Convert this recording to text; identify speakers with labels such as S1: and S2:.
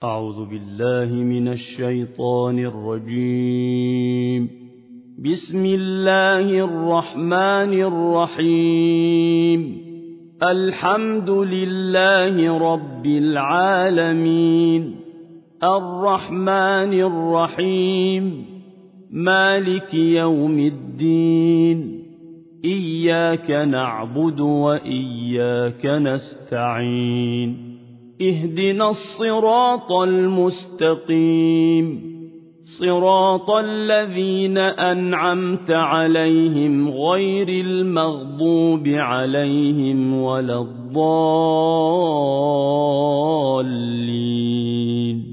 S1: أعوذ بالله من الشيطان الرجيم. بسم الله الرحمن الرحيم. الحمد لله رب العالمين، الرحمن الرحيم، مالك يوم الدين، إياك نعبد وإياك نستعين، اهدنا الصراط المستقيم، صراط الذين أنعمت عليهم غير المغضوب عليهم ولا الضالين.